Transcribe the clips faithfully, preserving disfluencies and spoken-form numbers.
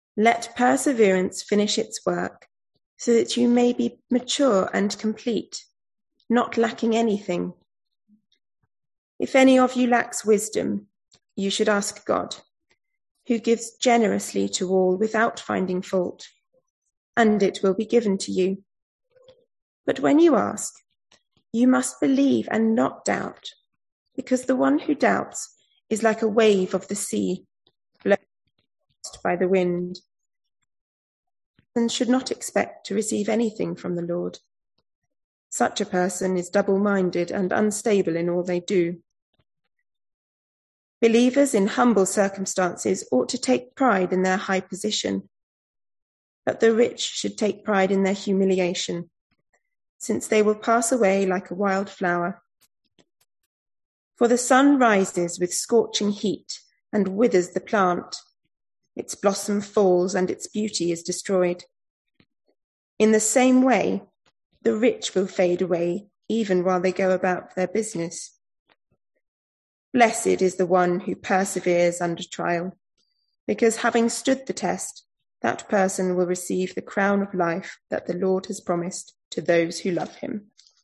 Let perseverance finish its work, so that you may be mature and complete, not lacking anything. If any of you lacks wisdom, you should ask God, who gives generously to all without finding fault, and it will be given to you. But when you ask, you must believe and not doubt, because the one who doubts is like a wave of the sea, blown by the wind, and should not expect to receive anything from the Lord. Such a person is double-minded and unstable in all they do. Believers in humble circumstances ought to take pride in their high position, but the rich should take pride in their humiliation, since they will pass away like a wild flower. For the sun rises with scorching heat and withers the plant. Its blossom falls and its beauty is destroyed. In the same way, the rich will fade away even while they go about their business. Blessed is the one who perseveres under trial, because having stood the test, that person will receive the crown of life that the Lord has promised to those who love him.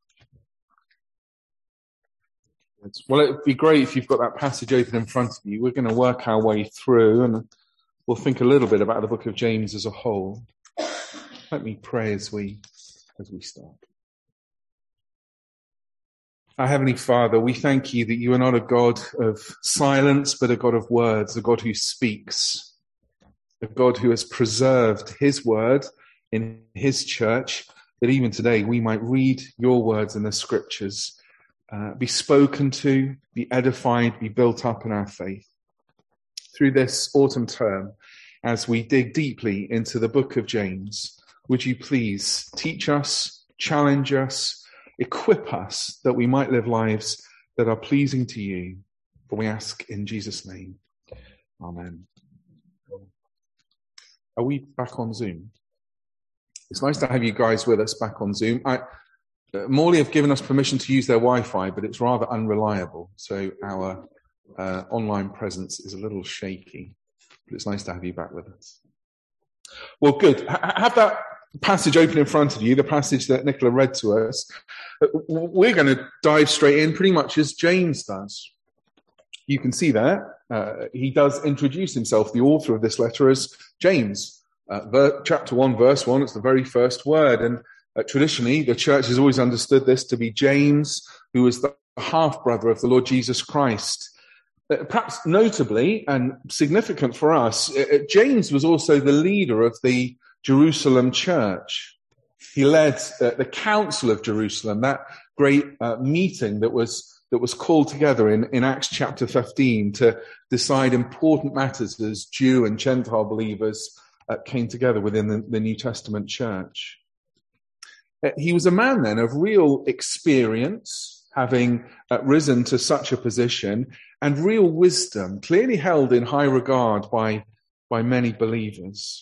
Well, it would be great if you've got that passage open in front of you. We're going to work our way through and we'll think a little bit about the book of James as a whole. Let me pray as we, as we start. Our Heavenly Father, we thank you that you are not a God of silence, but a God of words, a God who speaks, a God who has preserved his word in his church, that even today we might read your words in the scriptures, uh, be spoken to, be edified, be built up in our faith. Through this autumn term, as we dig deeply into the book of James, would you please teach us, challenge us, equip us that we might live lives that are pleasing to you. For we ask in Jesus' name. Amen. Are we back on Zoom? It's nice to have you guys with us back on Zoom. I, uh, Morley have given us permission to use their Wi-Fi, but it's rather unreliable. So our uh, online presence is a little shaky. But it's nice to have you back with us. Well, good. H- have that passage open in front of you, the passage that Nicola read to us. We're going to dive straight in pretty much as James does. You can see there, uh, he does introduce himself, the author of this letter, as James. Uh, ver- chapter one, verse one, it's the very first word. And uh, traditionally, the church has always understood this to be James, who was the half-brother of the Lord Jesus Christ. Uh, perhaps notably and significant for us, uh, James was also the leader of the Jerusalem church. He led uh, the Council of Jerusalem, that great uh, meeting that was that was called together in, in Acts chapter fifteen to decide important matters as Jew and Gentile believers uh, came together within the, the New Testament church. Uh, he was a man then of real experience, having uh, risen to such a position, and real wisdom, clearly held in high regard by, by many believers.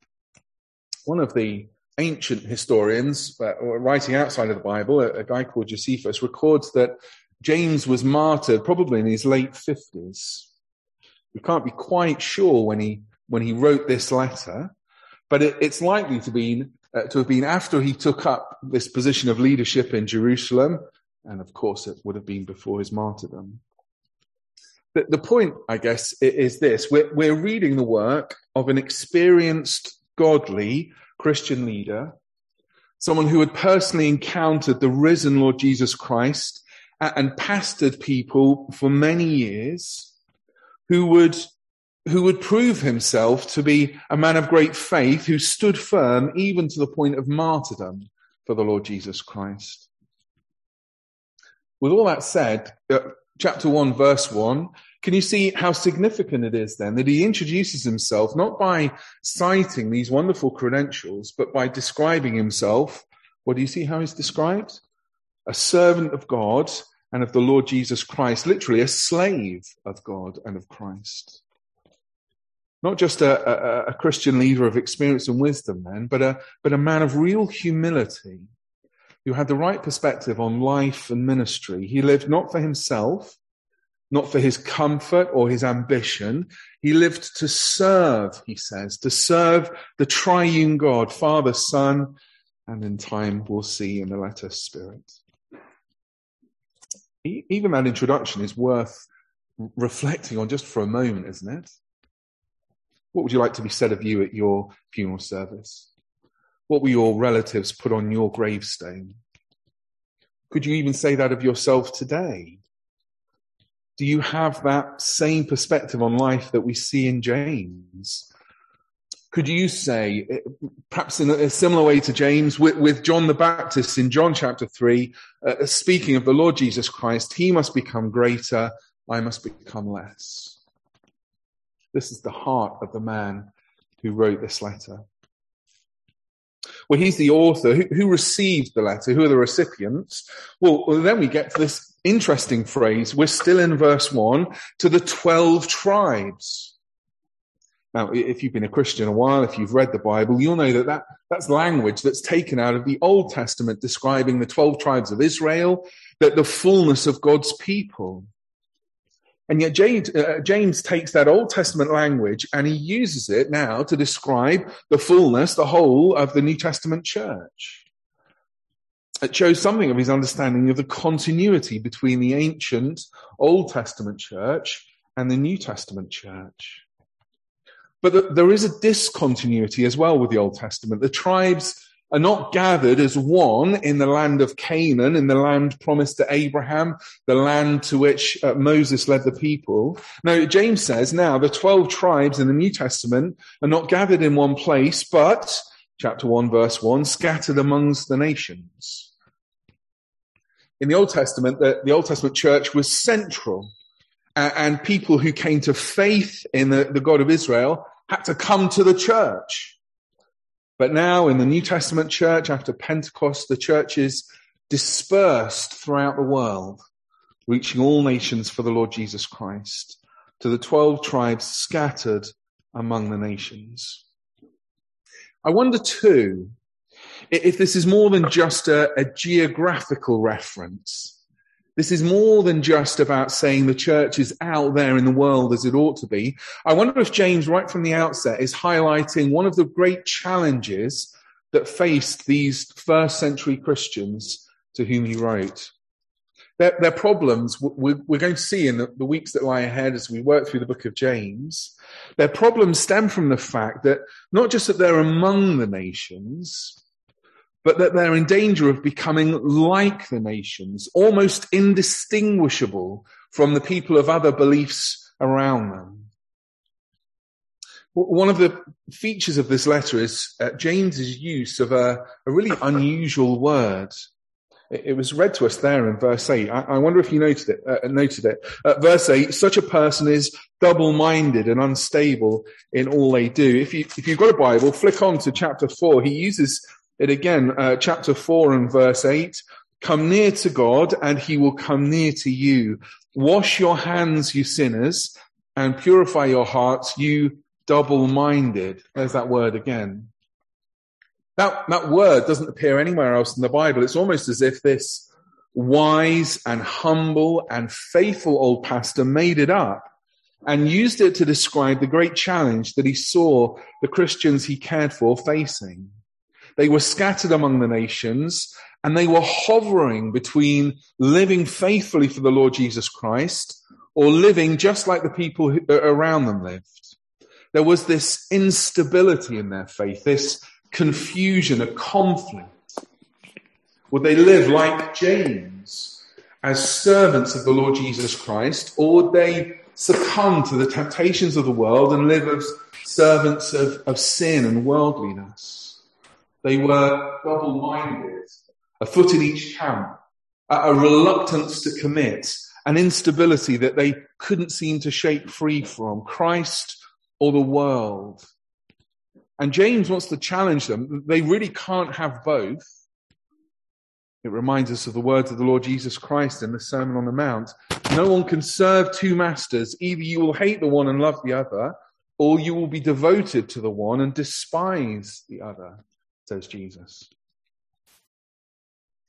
One of the ancient historians, uh, writing outside of the Bible, a, a guy called Josephus, records that James was martyred probably in his late fifties. We can't be quite sure when he when he wrote this letter, but it, it's likely to be uh, to have been after he took up this position of leadership in Jerusalem, and of course it would have been before his martyrdom. The, the point, I guess, is this: we're, we're reading the work of an experienced, godly Christian leader, someone who had personally encountered the risen Lord Jesus Christ and pastored people for many years, who would who would prove himself to be a man of great faith, who stood firm even to the point of martyrdom for the Lord Jesus Christ. With all that said, uh, chapter one, verse one, can you see how significant it is then that he introduces himself not by citing these wonderful credentials, but by describing himself? What do you see how he's described? A servant of God and of the Lord Jesus Christ, literally a slave of God and of Christ. Not just a, a, a Christian leader of experience and wisdom then, but a, but a man of real humility who had the right perspective on life and ministry. He lived not for himself, not for his comfort or his ambition. He lived to serve, he says, to serve the triune God, Father, Son, and in time we'll see in the letter Spirit. Even that introduction is worth reflecting on just for a moment, isn't it? What would you like to be said of you at your funeral service? What will your relatives put on your gravestone? Could you even say that of yourself today? Do you have that same perspective on life that we see in James? Could you say, perhaps in a similar way to James, with, with John the Baptist in John chapter three, uh, speaking of the Lord Jesus Christ, he must become greater, I must become less. This is the heart of the man who wrote this letter. Well, he's the author. Who, who received the letter? Who are the recipients? Well, well, then we get to this interesting phrase. We're still in verse one, to the twelve tribes. Now, if you've been a Christian a while, if you've read the Bible, you'll know that, that that's language that's taken out of the Old Testament describing the twelve tribes of Israel, that the fullness of God's people. And yet James, uh, James takes that Old Testament language and he uses it now to describe the fullness, the whole of the New Testament church. It shows something of his understanding of the continuity between the ancient Old Testament church and the New Testament church. But the, there is a discontinuity as well with the Old Testament. The tribes are not gathered as one in the land of Canaan, in the land promised to Abraham, the land to which uh, Moses led the people. No, James says now the twelve tribes in the New Testament are not gathered in one place, but, chapter one, verse one, scattered amongst the nations. In the Old Testament, the, the Old Testament church was central, uh, and people who came to faith in the, the God of Israel had to come to the church. But now in the New Testament church, after Pentecost, the church is dispersed throughout the world, reaching all nations for the Lord Jesus Christ, to the twelve tribes scattered among the nations. I wonder too, if this is more than just a, a geographical reference. This is more than just about saying the church is out there in the world as it ought to be. I wonder if James, right from the outset, is highlighting one of the great challenges that faced these first century Christians to whom he wrote. Their, their problems, we're going to see in the, the weeks that lie ahead as we work through the book of James, their problems stem from the fact that not just that they're among the nations, but that they're in danger of becoming like the nations, almost indistinguishable from the people of other beliefs around them. One of the features of this letter is uh, James's use of a, a really unusual word. It, it was read to us there in verse eight. I, I wonder if you noted it. Uh, noted it. Uh, verse eight, such a person is double-minded and unstable in all they do. If, you, if you've got a Bible, flick on to chapter four. He uses it again, uh, chapter four and verse eight. Come near to God and he will come near to you. Wash your hands, you sinners, and purify your hearts, you double-minded. There's that word again. That, that word doesn't appear anywhere else in the Bible. It's almost as if this wise and humble and faithful old pastor made it up and used it to describe the great challenge that he saw the Christians he cared for facing. They were scattered among the nations, and they were hovering between living faithfully for the Lord Jesus Christ or living just like the people who, around them lived. There was this instability in their faith, this confusion, a conflict. Would they live like James as servants of the Lord Jesus Christ, or would they succumb to the temptations of the world and live as servants of, of sin and worldliness? They were double-minded, a foot in each camp, a reluctance to commit, an instability that they couldn't seem to shake free from, Christ or the world. And James wants to challenge them. They really can't have both. It reminds us of the words of the Lord Jesus Christ in the Sermon on the Mount. No one can serve two masters. Either you will hate the one and love the other, or you will be devoted to the one and despise the other, says Jesus.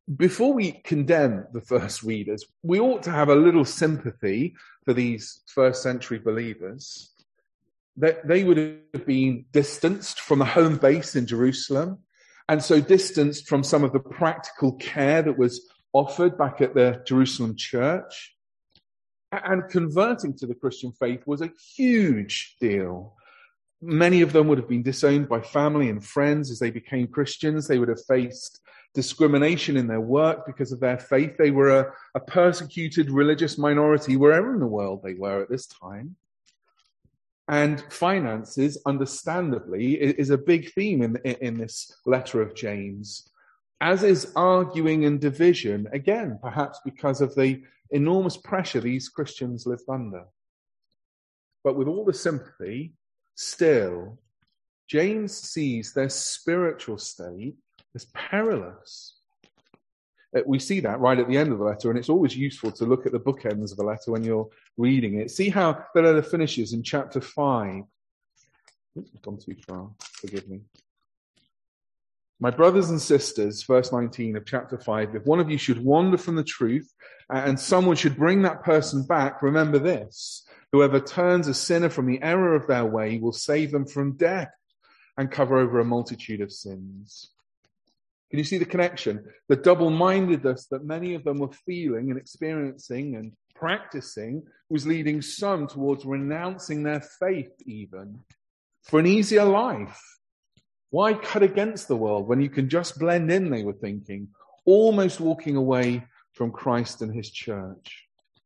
before we condemn the first readers, we ought to have a little sympathy for these first century believers. That they would have been distanced from the home base in Jerusalem, and so distanced from some of the practical care that was offered back at the Jerusalem church. And converting to the Christian faith was a huge deal. Many of them would have been disowned by family and friends as they became Christians. They would have faced discrimination in their work because of their faith. They were a, a persecuted religious minority wherever in the world they were at this time. And finances, understandably, is a big theme in, in this letter of James, as is arguing and division, again, perhaps because of the enormous pressure these Christians lived under. But with all the sympathy, still, James sees their spiritual state as perilous. We see that right at the end of the letter, and it's always useful to look at the bookends of the letter when you're reading it. See how the letter finishes in chapter five. Oops, I've gone too far. Forgive me. My brothers and sisters, verse nineteen of chapter five, if one of you should wander from the truth and someone should bring that person back, remember this: whoever turns a sinner from the error of their way will save them from death and cover over a multitude of sins. Can you see the connection? The double-mindedness that many of them were feeling and experiencing and practicing was leading some towards renouncing their faith even for an easier life. Why cut against the world when you can just blend in, they were thinking, almost walking away from Christ and his church.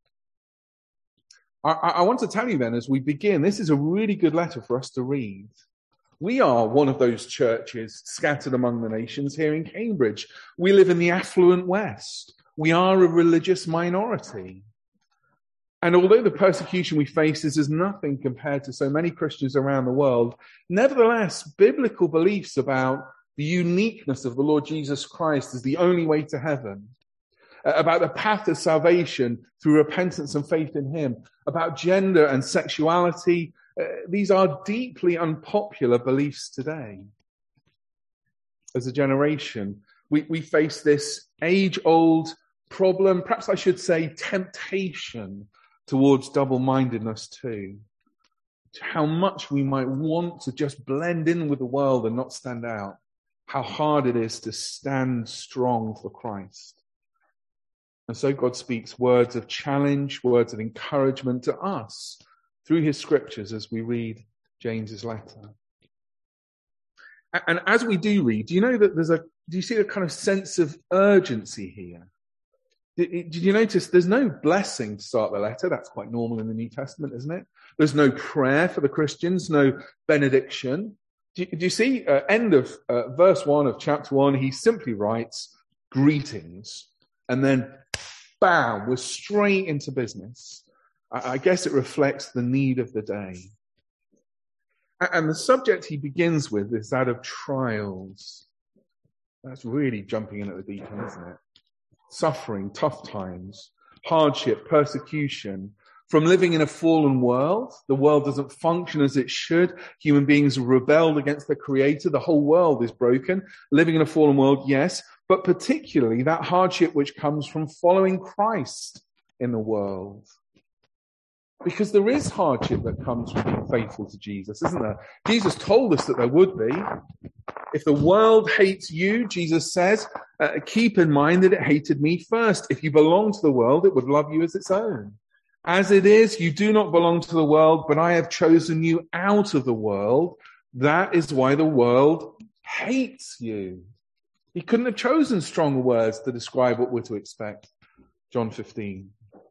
I, I want to tell you then, as we begin, this is a really good letter for us to read. We are one of those churches scattered among the nations here in Cambridge. We live in the affluent West. We are a religious minority. And although the persecution we face is as nothing compared to so many Christians around the world, nevertheless, biblical beliefs about the uniqueness of the Lord Jesus Christ as the only way to heaven, about the path of salvation through repentance and faith in him, about gender and sexuality, uh, these are deeply unpopular beliefs today. As a generation, we, we face this age-old problem, perhaps I should say temptation, towards double-mindedness too. How much we might want to just blend in with the world and not stand out. How hard it is to stand strong for Christ. And so God speaks words of challenge, words of encouragement to us through his scriptures as we read James's letter. And as we do read, do you know that there's a, do you see a kind of sense of urgency here? Did you notice there's no blessing to start the letter? That's quite normal in the New Testament, isn't it? There's no prayer for the Christians, no benediction. Do you, do you see, uh, end of uh, verse one of chapter one, he simply writes, greetings. And then, bam, we're straight into business. I, I guess it reflects the need of the day. And the subject he begins with is that of trials. That's really jumping in at the deep end, isn't it? Suffering, tough times, hardship, persecution, from living in a fallen world. The world doesn't function as it should. Human beings have rebelled against the Creator. The whole world is broken. Living in a fallen world, yes, but particularly that hardship which comes from following Christ in the world. Because there is hardship that comes from being faithful to Jesus, isn't there? Jesus told us that there would be. If the world hates you, Jesus says, uh, keep in mind that it hated me first. If you belong to the world, it would love you as its own. As it is, you do not belong to the world, but I have chosen you out of the world. That is why the world hates you. He couldn't have chosen stronger words to describe what we're to expect. John fifteen.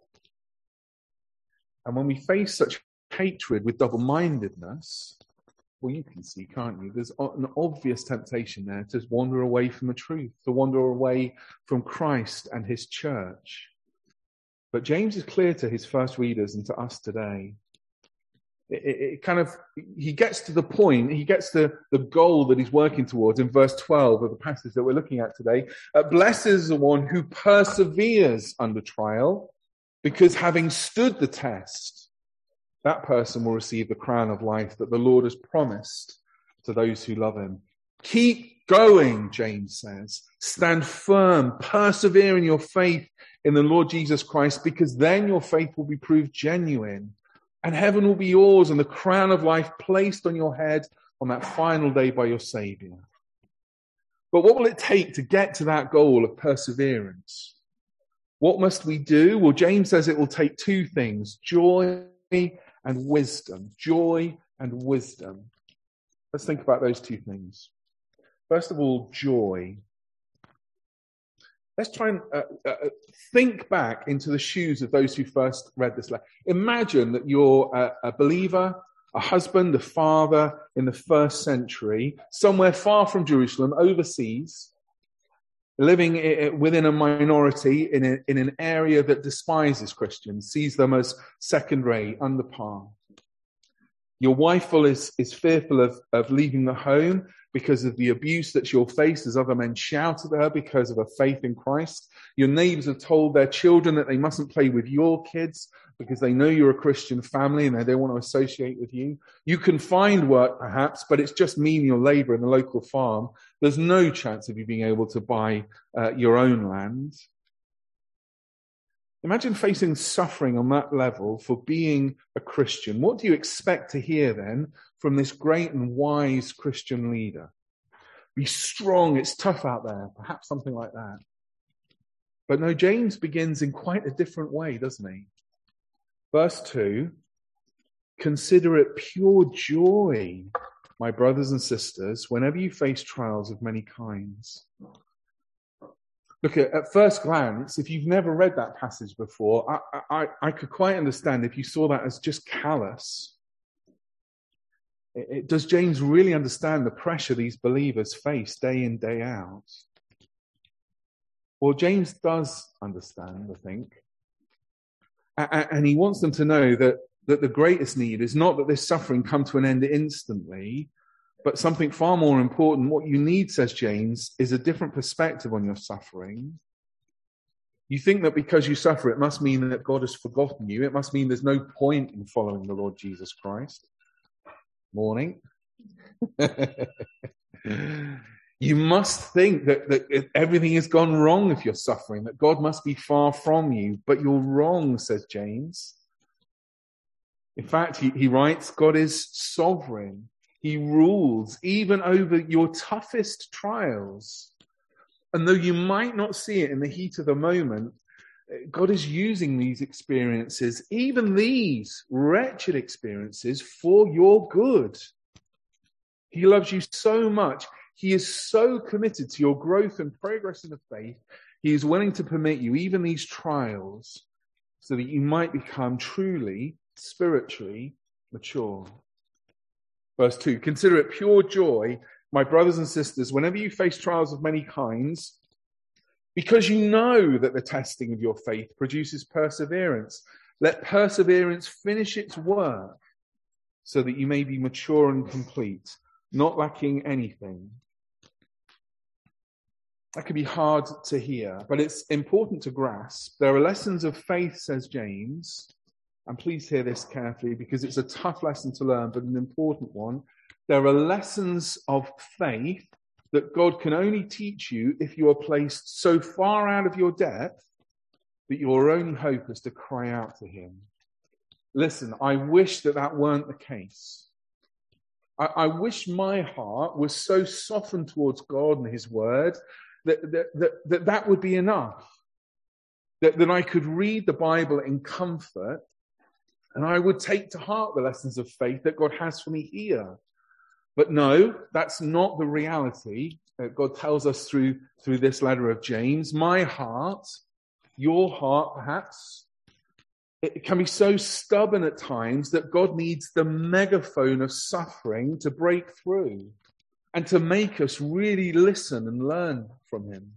And when we face such hatred with double-mindedness, well, you can see, can't you? There's an obvious temptation there to wander away from the truth, to wander away from Christ and his church. But James is clear to his first readers and to us today. It, it, it kind of, he gets to the point, he gets to the goal that he's working towards in verse twelve of the passage that we're looking at today. Uh, Blessed is the one who perseveres under trial, because having stood the test, that person will receive the crown of life that the Lord has promised to those who love him. Keep going, James says. Stand firm, persevere in your faith in the Lord Jesus Christ, because then your faith will be proved genuine, and heaven will be yours, and the crown of life placed on your head on that final day by your Saviour. But what will it take to get to that goal of perseverance? What must we do? Well, James says it will take two things: joy and wisdom. Joy and wisdom. Let's think about those two things. First of all, joy. Let's try and uh, uh, think back into the shoes of those who first read this letter. Imagine that you're a, a believer, a husband, a father in the first century, somewhere far from Jerusalem, overseas, living within a minority in, a, in an area that despises Christians, sees them as second-rate, under par. Your wife is, is fearful of, of leaving the home because of the abuse that she'll face as other men shout at her because of her faith in Christ. Your neighbours have told their children that they mustn't play with your kids because they know you're a Christian family and they don't want to associate with you. You can find work perhaps, but it's just menial labour in the local farm. There's no chance of you being able to buy uh, your own land. Imagine facing suffering on that level for being a Christian. What do you expect to hear then from this great and wise Christian leader? Be strong, it's tough out there, perhaps something like that. But no, James begins in quite a different way, doesn't he? Verse two, consider it pure joy, my brothers and sisters, whenever you face trials of many kinds. Look, at, at first glance, if you've never read that passage before, I, I, I could quite understand if you saw that as just callous. It, it, does James really understand the pressure these believers face day in, day out? Well, James does understand, I think. A, and he wants them to know that, that the greatest need is not that this suffering come to an end instantly, but something far more important. What you need, says James, is a different perspective on your suffering. You think that because you suffer, it must mean that God has forgotten you. It must mean there's no point in following the Lord Jesus Christ. Morning. You must think that, that everything has gone wrong if you're suffering, that God must be far from you. But you're wrong, says James. In fact, he, he writes, God is sovereign. He rules even over your toughest trials. And though you might not see it in the heat of the moment, God is using these experiences, even these wretched experiences, for your good. He loves you so much. He is so committed to your growth and progress in the faith. He is willing to permit you even these trials so that you might become truly, spiritually mature. Verse two, consider it pure joy, my brothers and sisters, whenever you face trials of many kinds, because you know that the testing of your faith produces perseverance. Let perseverance finish its work so that you may be mature and complete, not lacking anything. That can be hard to hear, but it's important to grasp. There are lessons of faith, says James, and please hear this carefully because it's a tough lesson to learn, but an important one. There are lessons of faith that God can only teach you if you are placed so far out of your depth that your only hope is to cry out to him. Listen, I wish that that weren't the case. I, I wish my heart was so softened towards God and his word that that, that, that, that would be enough. That, that I could read the Bible in comfort and I would take to heart the lessons of faith that God has for me here. But no, that's not the reality that God tells us through, through this letter of James. My heart, your heart perhaps, it can be so stubborn at times that God needs the megaphone of suffering to break through and to make us really listen and learn from him.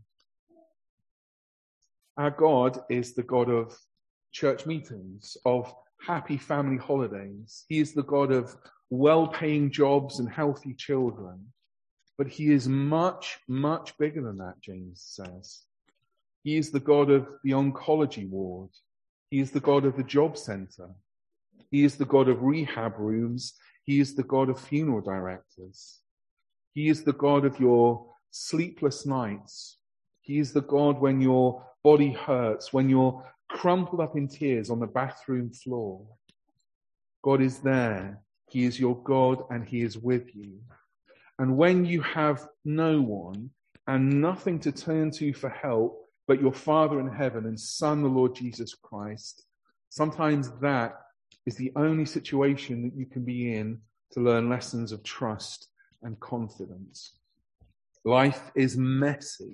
Our God is the God of church meetings, of happy family holidays. He is the God of well-paying jobs and healthy children. But he is much, much bigger than that, James says. He is the God of the oncology ward. He is the God of the job centre. He is the God of rehab rooms. He is the God of funeral directors. He is the God of your sleepless nights He is the God when your body hurts, when you're crumpled up in tears on the bathroom floor. God is there. He is your God and he is with you. And when you have no one and nothing to turn to for help but your Father in heaven and Son, the Lord Jesus Christ, sometimes that is the only situation that you can be in to learn lessons of trust and confidence. Life is messy.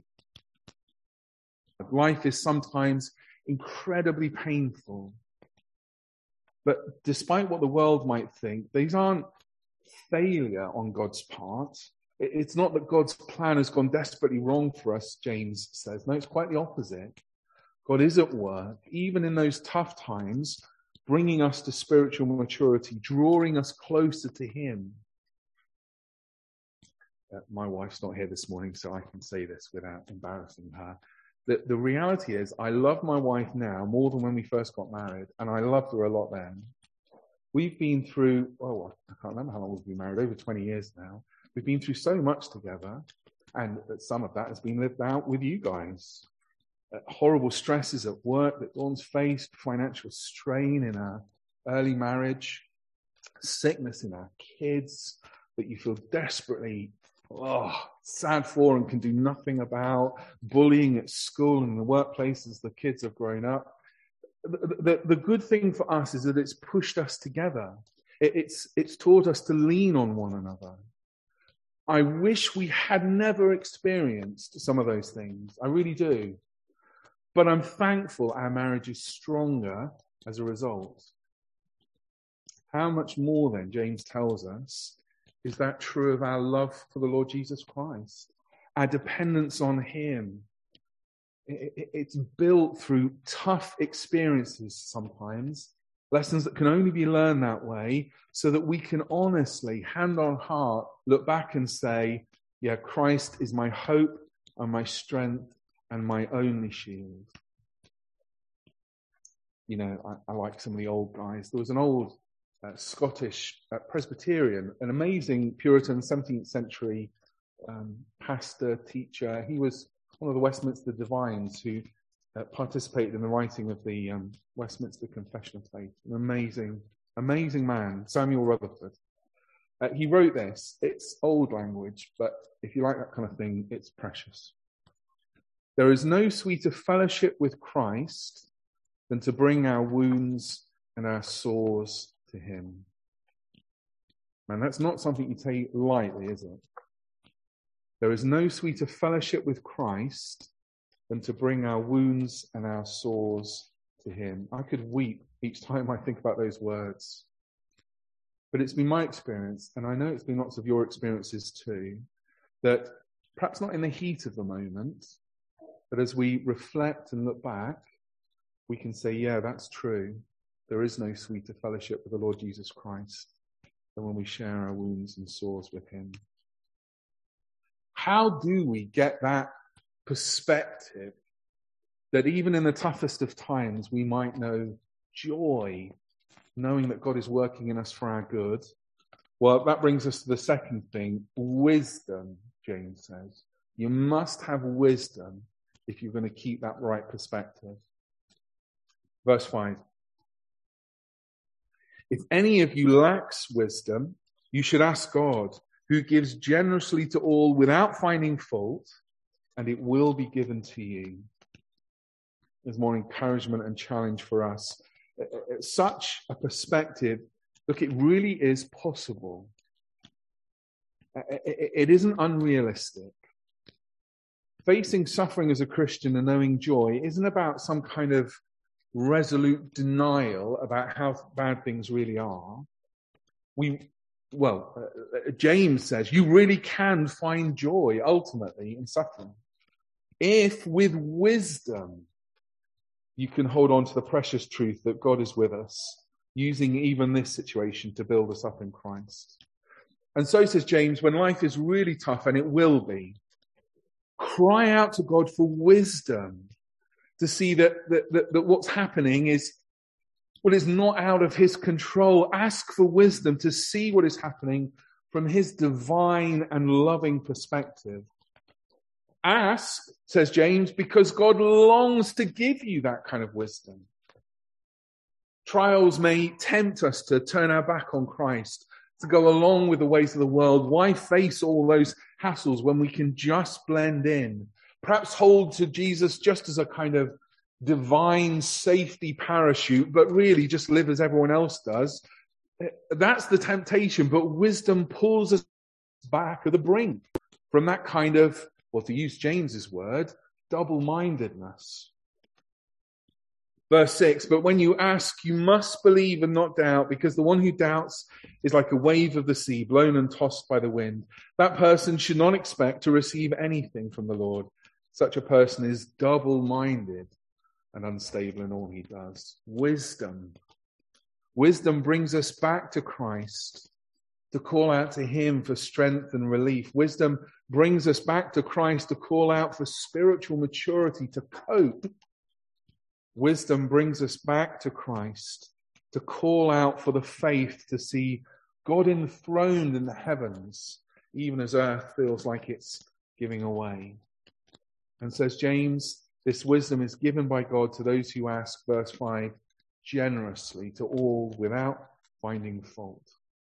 Life is sometimes incredibly painful. But despite what the world might think, these aren't failure on God's part. It's not that God's plan has gone desperately wrong for us, James says. No, it's quite the opposite. God is at work, even in those tough times, bringing us to spiritual maturity, drawing us closer to him. Uh, my wife's not here this morning, so I can say this without embarrassing her. The, the reality is, I love my wife now more than when we first got married, and I loved her a lot then. We've been through, oh, I can't remember how long we've been married, over twenty years now. We've been through so much together, and some of that has been lived out with you guys. Uh, horrible stresses at work that Dawn's faced, financial strain in our early marriage, sickness in our kids that you feel desperately oh, sad for and can do nothing about, bullying at school and in the workplace as the kids have grown up. The, the, the good thing for us is that it's pushed us together. It, it's, it's taught us to lean on one another. I wish we had never experienced some of those things. I really do. But I'm thankful our marriage is stronger as a result. How much more then, James tells us, is that true of our love for the Lord Jesus Christ? Our dependence on him. It's built through tough experiences sometimes, lessons that can only be learned that way, so that we can honestly, hand on heart, look back and say, yeah, Christ is my hope and my strength and my only shield. You know, I, I like some of the old guys. There was an old uh, Scottish uh, Presbyterian, an amazing Puritan seventeenth century um, pastor, teacher. He was one of the Westminster divines who uh, participated in the writing of the um, Westminster Confession of Faith. An amazing, amazing man, Samuel Rutherford. Uh, he wrote this. It's old language, but if you like that kind of thing, it's precious. There is no sweeter fellowship with Christ than to bring our wounds and our sores to him. And that's not something you take lightly, is it? There is no sweeter fellowship with Christ than to bring our wounds and our sores to him. I could weep each time I think about those words. But it's been my experience, and I know it's been lots of your experiences too, that perhaps not in the heat of the moment, but as we reflect and look back, we can say, yeah, that's true. There is no sweeter fellowship with the Lord Jesus Christ than when we share our wounds and sores with him. How do we get that perspective that even in the toughest of times we might know joy, knowing that God is working in us for our good? Well, that brings us to the second thing, wisdom, James says. You must have wisdom if you're going to keep that right perspective. Verse five. If any of you lacks wisdom, you should ask God, who gives generously to all without finding fault, and it will be given to you. There's more encouragement and challenge for us. Such a perspective, look, it really is possible. It isn't unrealistic. Facing suffering as a Christian and knowing joy isn't about some kind of resolute denial about how bad things really are. We, well, uh, James says you really can find joy ultimately in suffering if with wisdom you can hold on to the precious truth that God is with us, using even this situation to build us up in Christ. And so says James, when life is really tough, and it will be, cry out to God for wisdom to see that, that, that, that what's happening is what is not out of his control. Ask for wisdom to see what is happening from his divine and loving perspective. Ask, says James, because God longs to give you that kind of wisdom. Trials may tempt us to turn our back on Christ, to go along with the ways of the world. Why face all those hassles when we can just blend in? Perhaps hold to Jesus just as a kind of divine safety parachute, but really just live as everyone else does. That's the temptation, but wisdom pulls us back at the brink from that kind of, well, to use James's word, double-mindedness. Verse six, but when you ask, you must believe and not doubt, because the one who doubts is like a wave of the sea, blown and tossed by the wind. That person should not expect to receive anything from the Lord. Such a person is double-minded and unstable in all he does. Wisdom. Wisdom brings us back to Christ, to call out to him for strength and relief. Wisdom brings us back to Christ to call out for spiritual maturity, to cope. Wisdom brings us back to Christ to call out for the faith to see God enthroned in the heavens, even as earth feels like it's giving away. And says James, this wisdom is given by God to those who ask, verse five, generously to all without finding fault.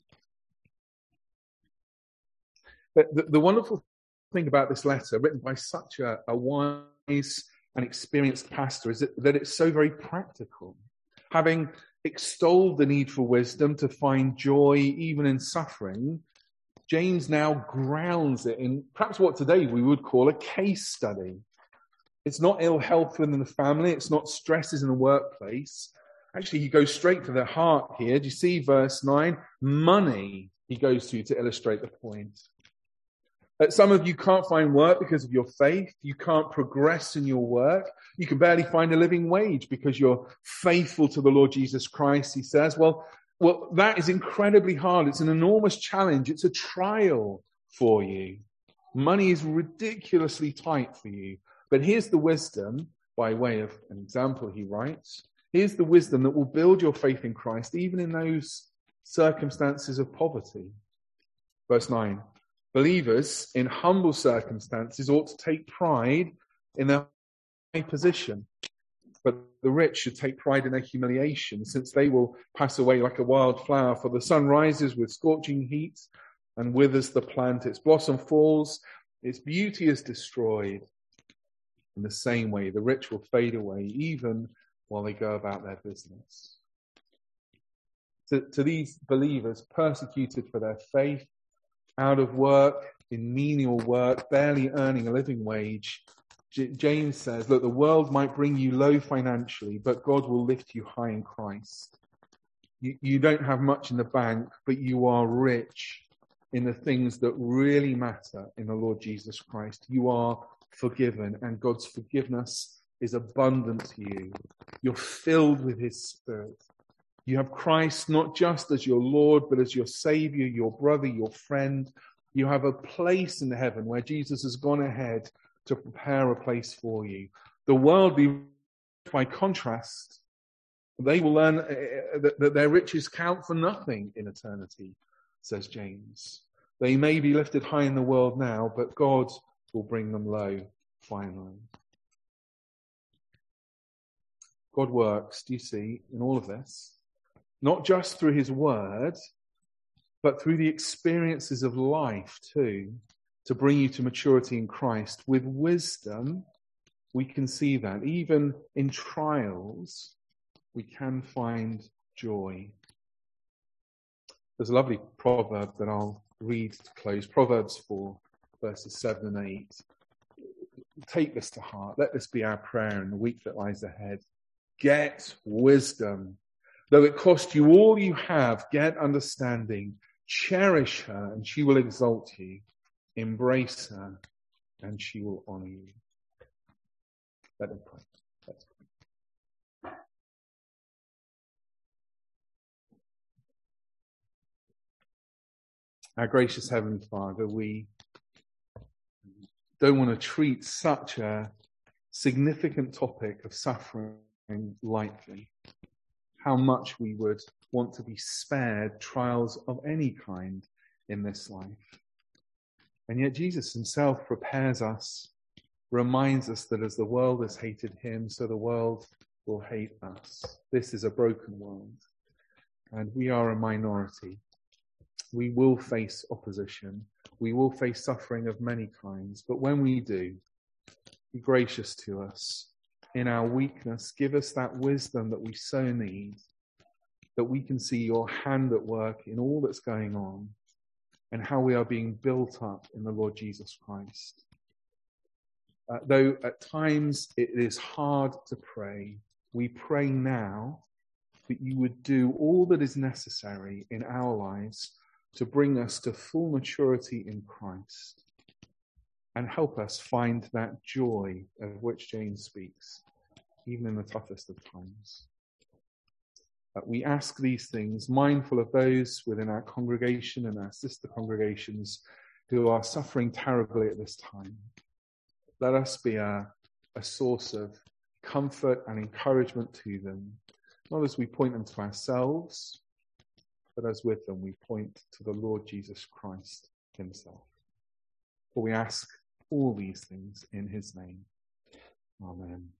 But the, the wonderful thing about this letter, written by such a, a wise and experienced pastor, is that, that it's so very practical. Having extolled the need for wisdom to find joy even in suffering, James now grounds it in perhaps what today we would call a case study. It's not ill health within the family. It's not stresses in the workplace. Actually, he goes straight to the heart here. Do you see verse nine? Money he goes to to illustrate the point. That some of you can't find work because of your faith. You can't progress in your work. You can barely find a living wage because you're faithful to the Lord Jesus Christ, he says. Well, well, that is incredibly hard. It's an enormous challenge. It's a trial for you. Money is ridiculously tight for you. But here's the wisdom, by way of an example, he writes. Here's the wisdom that will build your faith in Christ, even in those circumstances of poverty. Verse nine. Believers in humble circumstances ought to take pride in their high position, but the rich should take pride in their humiliation, since they will pass away like a wild flower. For the sun rises with scorching heat and withers the plant. Its blossom falls, its beauty is destroyed. In the same way, the rich will fade away, even while they go about their business. To, to these believers persecuted for their faith, out of work, in menial work, barely earning a living wage, J- James says, look, the world might bring you low financially, but God will lift you high in Christ. You, you don't have much in the bank, but you are rich in the things that really matter in the Lord Jesus Christ. You are forgiven, and God's forgiveness is abundant to you. You're filled with his Spirit. You have Christ not just as your Lord, but as your Savior, your brother, your friend. You have a place in heaven where Jesus has gone ahead to prepare a place for you. The world, by contrast, they will learn that their riches count for nothing in eternity, says James. They may be lifted high in the world now, but God will bring them low finally. God works, do you see, in all of this, not just through his word, but through the experiences of life too, to bring you to maturity in Christ. With wisdom, we can see that. Even in trials, we can find joy. There's a lovely proverb that I'll read to close. Proverbs four, verses seven and eight. Take this to heart. Let this be our prayer in the week that lies ahead. Get wisdom. Though it cost you all you have, get understanding. Cherish her, and she will exalt you. Embrace her, and she will honor you. Let us pray. Let's pray. Our gracious Heavenly Father, we don't want to treat such a significant topic of suffering lightly. How much we would want to be spared trials of any kind in this life. And yet Jesus himself prepares us reminds us that as the world has hated him, so the world will hate us. This is a broken world, and we are a minority. We will face opposition. We will face suffering of many kinds. But when we do, be gracious to us. In our weakness, give us that wisdom that we so need, that we can see your hand at work in all that's going on and how we are being built up in the Lord Jesus Christ. Uh, though at times it is hard to pray, we pray now that you would do all that is necessary in our lives to bring us to full maturity in Christ and help us find that joy of which James speaks, even in the toughest of times. Uh, we ask these things mindful of those within our congregation and our sister congregations who are suffering terribly at this time. Let us be a, a source of comfort and encouragement to them, not as we point them to ourselves, but as with them we point to the Lord Jesus Christ himself. For we ask all these things in his name. Amen.